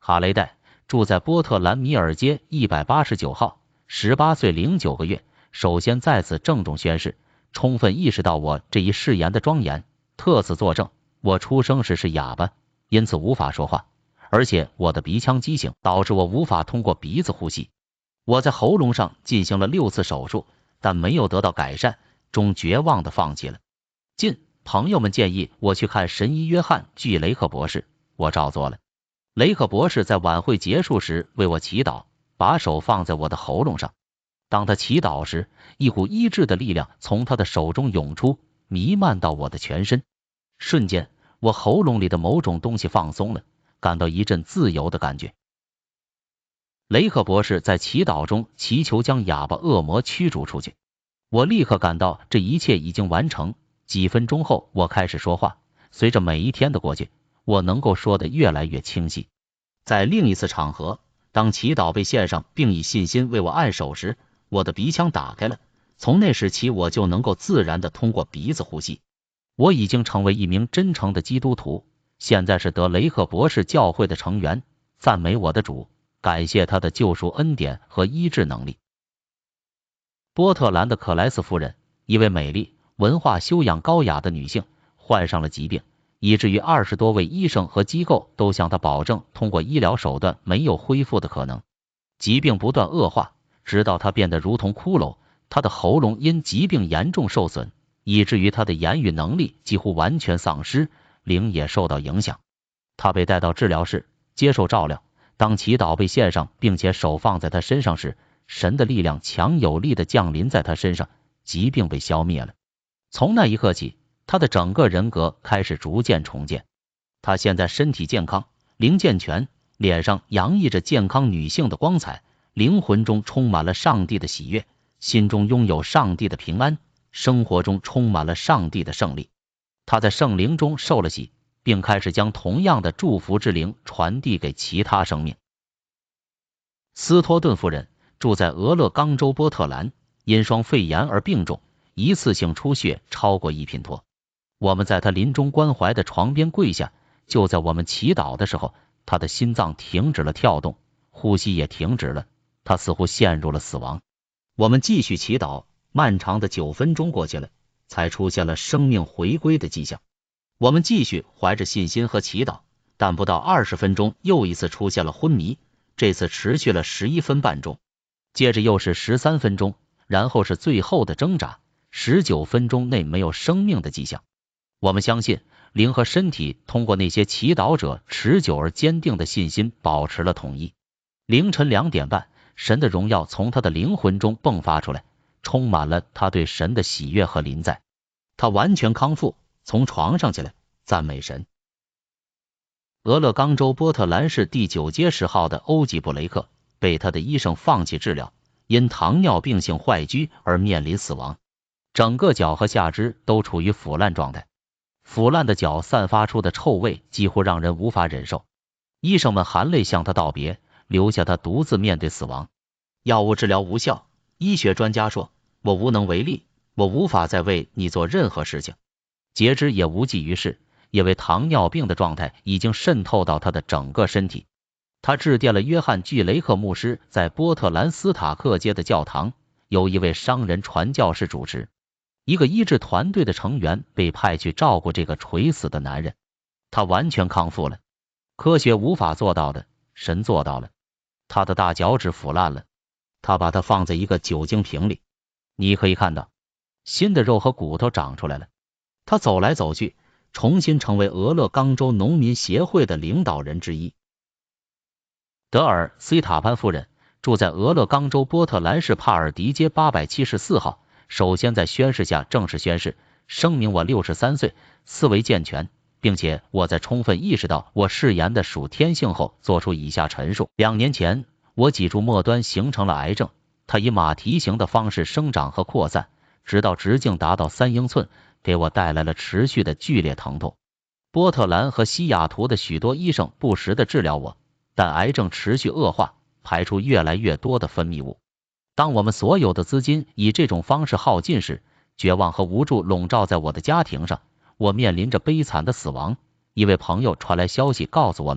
哈雷戴，住在波特兰米尔街189号，18岁零9个月。首先在此郑重宣誓，充分意识到我这一誓言的庄严，特此作证。我出生时是哑巴，因此无法说话，而且我的鼻腔畸形导致我无法通过鼻子呼吸。我在喉咙上进行了6次手术，但没有得到改善，终绝望地放弃了。朋友们建议我去看神医约翰 ·G· 雷克博士，我照做了。雷克博士在晚会结束时为我祈祷，把手放在我的喉咙上。当他祈祷时，一股医治的力量从他的手中涌出，弥漫到我的全身。瞬间，我喉咙里的某种东西放松了，感到一阵自由的感觉。雷克博士在祈祷中祈求将哑巴恶魔驱逐出去。我立刻感到这一切已经完成。几分钟后，我开始说话。随着每一天的过去，我能够说得越来越清晰。在另一次场合，当祈祷被献上并以信心为我按手时，我的鼻腔打开了。从那时起，我就能够自然地通过鼻子呼吸。我已经成为一名真诚的基督徒，现在是德雷克博士教会的成员。赞美我的主，感谢他的救赎恩典和医治能力。波特兰的克莱斯夫人，一位美丽、文化修养高雅的女性，患上了疾病，以至于20多位医生和机构都向她保证通过医疗手段没有恢复的可能。疾病不断恶化，直到她变得如同骷髅。她的喉咙因疾病严重受损，以至于她的言语能力几乎完全丧失，灵也受到影响。她被带到治疗室接受照料。当祈祷被献上，并且手放在她身上时，神的力量强有力地降临在她身上，疾病被消灭了。从那一刻起，她的整个人格开始逐渐重建。她现在身体健康，灵健全，脸上洋溢着健康女性的光彩，灵魂中充满了上帝的喜悦，心中拥有上帝的平安，生活中充满了上帝的胜利。她在圣灵中受了洗，并开始将同样的祝福之灵传递给其他生命。斯托顿夫人住在俄勒冈州波特兰，因双肺炎而病重，一次性出血超过1品托。我们在她临终关怀的床边跪下，就在我们祈祷的时候，她的心脏停止了跳动，呼吸也停止了，她似乎陷入了死亡。我们继续祈祷，漫长的9分钟过去了，才出现了生命回归的迹象。我们继续怀着信心和祈祷，但不到20分钟，又一次出现了昏迷，这次持续了11分半钟，接着又是13分钟，然后是最后的挣扎，19分钟内没有生命的迹象。我们相信灵和身体通过那些祈祷者持久而坚定的信心保持了统一。凌晨2点半，神的荣耀从他的灵魂中迸发出来，充满了他对神的喜悦和临在。他完全康复，从床上起来，赞美神。俄勒冈州波特兰市第9街10号的欧吉布雷克被他的医生放弃治疗，因糖尿病性坏疽而面临死亡，整个脚和下肢都处于腐烂状态。腐烂的脚散发出的臭味几乎让人无法忍受。医生们含泪向他道别，留下他独自面对死亡。药物治疗无效，医学专家说，我无能为力，我无法再为你做任何事情。截肢也无济于事，因为糖尿病的状态已经渗透到他的整个身体。他致电了约翰 ·G· 雷克牧师在波特兰斯塔克街的教堂，由一位商人传教士主持。一个医治团队的成员被派去照顾这个垂死的男人，他完全康复了。科学无法做到的，神做到了。他的大脚趾腐烂了，他把它放在一个酒精瓶里，你可以看到新的肉和骨头长出来了。他走来走去，重新成为俄勒冈州农民协会的领导人之一。德尔 ·C· 塔潘夫人住在俄勒冈州波特兰市帕尔迪街874号。首先在宣誓下正式宣誓，声明我63岁，思维健全，并且我在充分意识到我誓言的属天性后，做出以下陈述。2年前，我脊柱末端形成了癌症，它以马蹄形的方式生长和扩散，直到直径达到3英寸，给我带来了持续的剧烈疼痛。波特兰和西雅图的许多医生不时地治疗我，但癌症持续恶化，排出越来越多的分泌物。当我们所有的资金以这种方式耗尽时，绝望和无助笼罩在我的家庭上，我面临着悲惨的死亡。一位朋友传来消息告诉我们，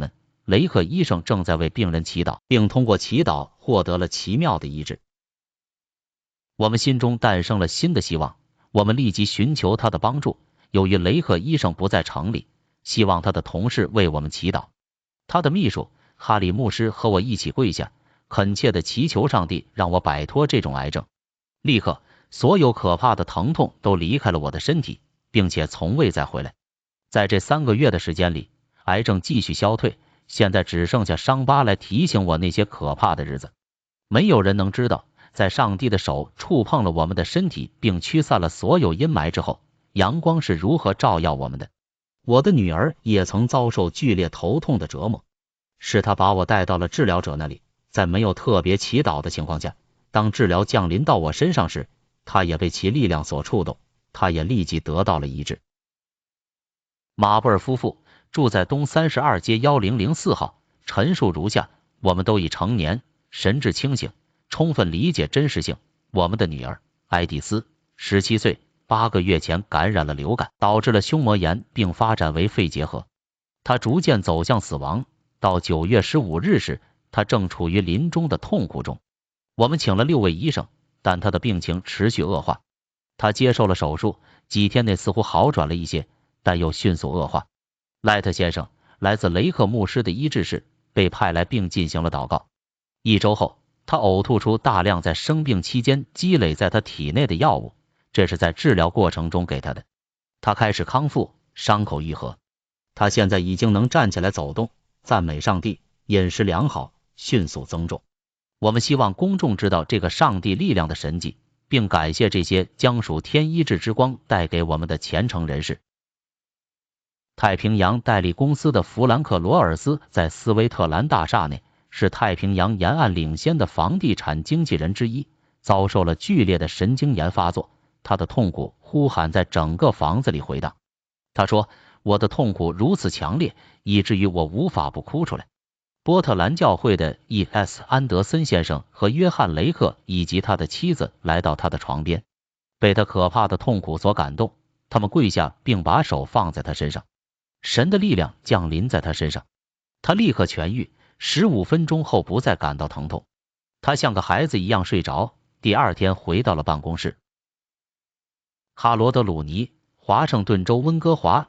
雷克医生正在为病人祈祷，并通过祈祷获得了奇妙的医治。我们心中诞生了新的希望，我们立即寻求他的帮助。由于雷克医生不在城里，希望他的同事为我们祈祷。他的秘书哈里牧师和我一起跪下，恳切地祈求上帝让我摆脱这种癌症。立刻，所有可怕的疼痛都离开了我的身体，并且从未再回来。在这3个月的时间里，癌症继续消退，现在只剩下伤疤来提醒我那些可怕的日子。没有人能知道，在上帝的手触碰了我们的身体并驱散了所有阴霾之后，阳光是如何照耀我们的。我的女儿也曾遭受剧烈头痛的折磨，是她把我带到了治疗者那里。在没有特别祈祷的情况下，当治疗降临到我身上时，她也被其力量所触动，她也立即得到了医治。马布尔夫妇住在东32街1004号，陈述如下：我们都已成年，神志清醒，充分理解真实性。我们的女儿爱迪丝17岁，8个月前感染了流感，导致了胸膜炎并发展为肺结核，她逐渐走向死亡。到9月15日时，她正处于临终的痛苦中。我们请了6位医生，但她的病情持续恶化。她接受了手术，几天内似乎好转了一些，但又迅速恶化。赖特先生来自雷克牧师的医治室，被派来并进行了祷告。1周后，他呕吐出大量在生病期间积累在他体内的药物，这是在治疗过程中给他的。他开始康复，伤口愈合。他现在已经能站起来走动，赞美上帝，饮食良好，迅速增重。我们希望公众知道这个上帝力量的神迹，并感谢这些将属天医治之光带给我们的虔诚人士。太平洋代理公司的弗兰克·罗尔斯在斯威特兰大厦内，是太平洋沿岸领先的房地产经纪人之一，遭受了剧烈的神经炎发作，他的痛苦呼喊在整个房子里回荡。他说，我的痛苦如此强烈，以至于我无法不哭出来。波特兰教会的 E.S. 安德森先生和约翰·雷克以及他的妻子来到他的床边，被他可怕的痛苦所感动，他们跪下并把手放在他身上。神的力量降临在他身上，他立刻痊愈，15分钟后不再感到疼痛。他像个孩子一样睡着，第2天回到了办公室。哈罗德·鲁尼，华盛顿州温哥华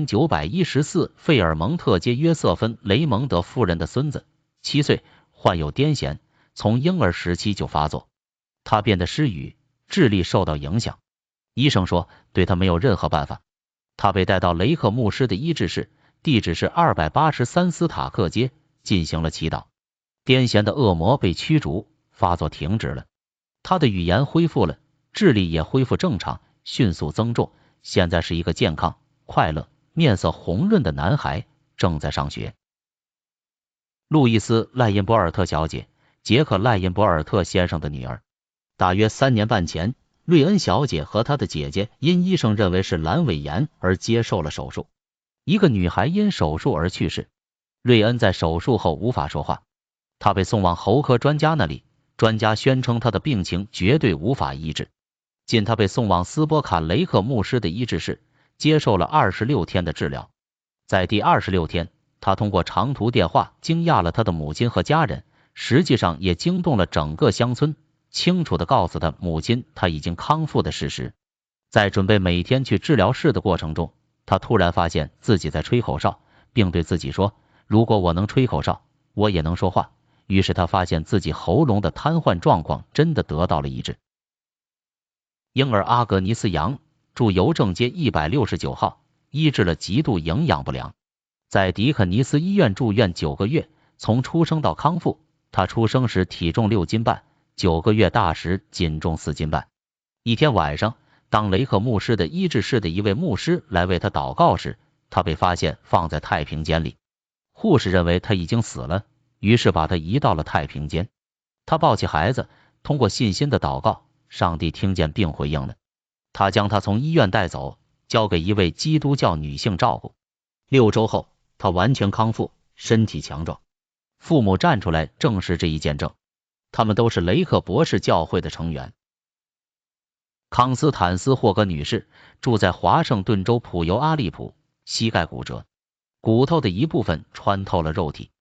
2914费尔蒙特街约瑟芬·雷蒙德夫人的孙子，7岁，患有癫痫，从婴儿时期就发作。他变得失语，智力受到影响。医生说对他没有任何办法。他被带到雷克牧师的医治室，地址是283斯塔克街，进行了祈祷。癫痫的恶魔被驱逐，发作停止了，他的语言恢复了，智力也恢复正常，迅速增重，现在是一个健康、快乐、面色红润的男孩，正在上学。路易斯·赖因博尔特小姐，杰克·赖因博尔特先生的女儿。大约3年半前，瑞恩小姐和她的姐姐因医生认为是阑尾炎而接受了手术。一个女孩因手术而去世。瑞恩在手术后无法说话，她被送往喉科专家那里，专家宣称她的病情绝对无法医治。仅她被送往斯波卡雷克牧师的医治室，接受了26天的治疗。在第26天，她通过长途电话惊讶了她的母亲和家人，实际上也惊动了整个乡村，清楚地告诉他母亲她已经康复的事实。在准备每天去治疗室的过程中，他突然发现自己在吹口哨，并对自己说，如果我能吹口哨，我也能说话。于是他发现自己喉咙的瘫痪状况真的得到了医治。婴儿阿格尼斯杨住邮政街169号，医治了极度营养不良，在迪肯尼斯医院住院9个月，从出生到康复。他出生时体重6斤半，9个月大时仅重4斤半。一天晚上，当雷克牧师的医治室的一位牧师来为他祷告时，他被发现放在太平间里。护士认为他已经死了，于是把他移到了太平间。他抱起孩子，通过信心的祷告，上帝听见并回应了。他将他从医院带走，交给一位基督教女性照顾。6周后，他完全康复，身体强壮。父母站出来证实这一见证，他们都是雷克博士教会的成员。康斯坦斯·霍格女士住在华盛顿州普尤阿利普，膝盖骨折，骨头的一部分穿透了肉体，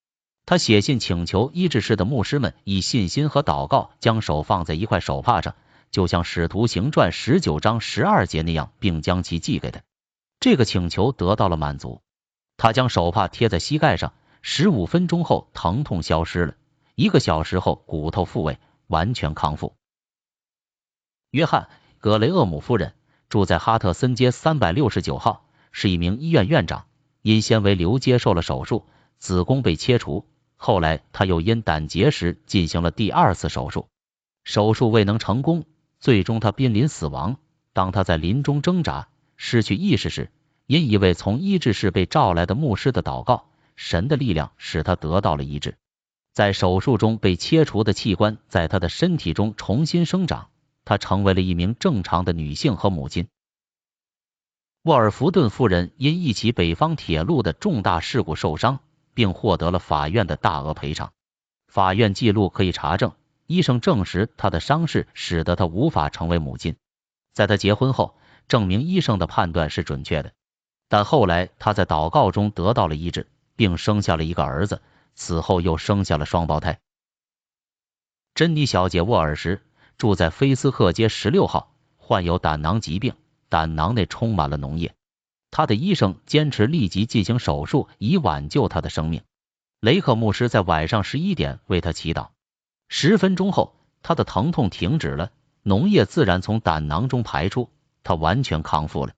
他写信请求医治室的牧师们以信心和祷告将手放在一块手帕上，就像使徒行传19章12节那样，并将其寄给他。这个请求得到了满足。他将手帕贴在膝盖上，15分钟后疼痛消失了，1个小时后骨头复位，完全康复。约翰·格雷厄姆夫人住在哈特森街369号，是一名医院院长，因纤维瘤接受了手术，子宫被切除。后来他又因胆结石进行了第2次手术，手术未能成功，最终他濒临死亡。当他在临终挣扎失去意识时，因一位从医治室被召来的牧师的祷告，神的力量使他得到了医治。在手术中被切除的器官在他的身体中重新生长，她成为了一名正常的女性和母亲。沃尔福顿夫人因一起北方铁路的重大事故受伤，并获得了法院的大额赔偿。法院记录可以查证，医生证实她的伤势使得她无法成为母亲。在她结婚后，证明医生的判断是准确的。但后来她在祷告中得到了医治，并生下了一个儿子，此后又生下了双胞胎。珍妮小姐沃尔什住在菲斯克街16号，患有胆囊疾病，胆囊内充满了脓液。她的医生坚持立即进行手术以挽救她的生命。雷克牧师在晚上11点为她祈祷，10分钟后她的疼痛停止了，脓液自然从胆囊中排出，她完全康复了。